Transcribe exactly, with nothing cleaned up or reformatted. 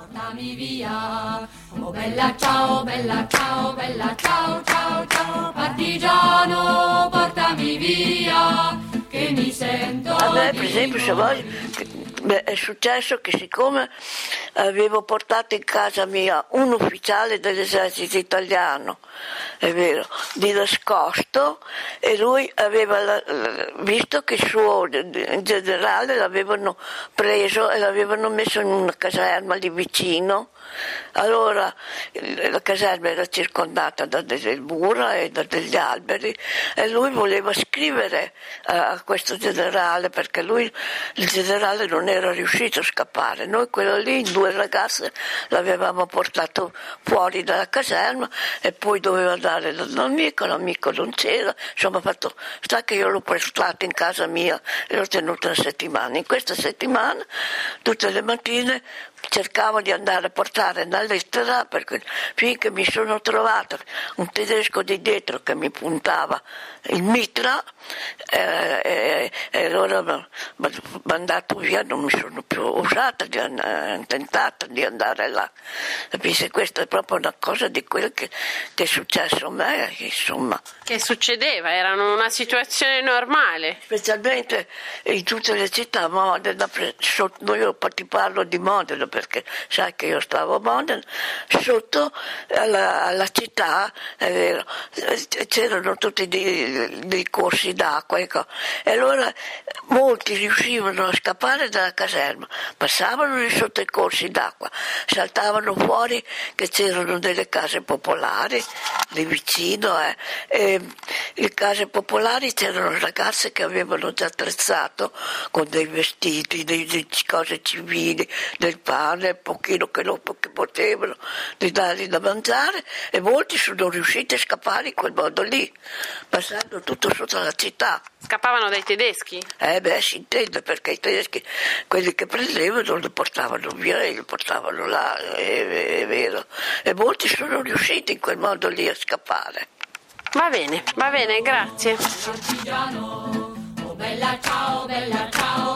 portami via. Oh bella ciao, bella ciao, bella ciao, ciao, ciao, partigiano, portami via, che mi sento. A me, per esempio, se voglio, beh, è successo che siccome avevo portato in casa mia un ufficiale dell'esercito italiano, è vero, di nascosto, e lui aveva la, visto che il suo generale l'avevano preso e l'avevano messo in una caserma lì vicino. Allora la caserma era circondata da delle mura e da degli alberi e lui voleva scrivere a, a questo generale, perché lui, il generale, non era riuscito a scappare. Noi quello lì, in due ragazze, l'avevamo portato fuori dalla caserma e poi doveva andare dall'amico, l'amico non c'era, insomma fatto sta che io l'ho portato in casa mia e l'ho tenuto una settimana. In questa settimana tutte le mattine cercavo di andare a portare una lettera, perché finché mi sono trovato un tedesco di dietro che mi puntava il mitra eh, e, e allora mi ha mandato via, non mi sono più osata, di, eh, tentata di andare là. Capisci? Questa è proprio una cosa di quello che, che è successo a me, insomma. Che succedeva? Era una situazione normale? Specialmente in tutte le città, Modena, io ti parlo di Modena perché sai che io stavo a Modena, sotto alla, alla città, è vero, c'erano tutti dei, dei corsi d'acqua, ecco. E allora molti riuscivano a scappare dalla caserma, passavano lì sotto i corsi d'acqua, saltavano fuori che c'erano delle case popolari lì vicino, eh, e in case popolari c'erano ragazze che avevano già attrezzato con dei vestiti, delle cose civili, del pane, pochino che, lo, che potevano, di dargli da mangiare, e molti sono riusciti a scappare in quel modo lì, passando tutto sotto la città. Scappavano dai tedeschi? Eh beh, si intende, perché i tedeschi, quelli che prendevano, li portavano via e li portavano là, è, è vero. E molti sono riusciti in quel modo lì a scappare. Va bene, va bene, grazie. Partigiano, oh bella ciao, bella ciao.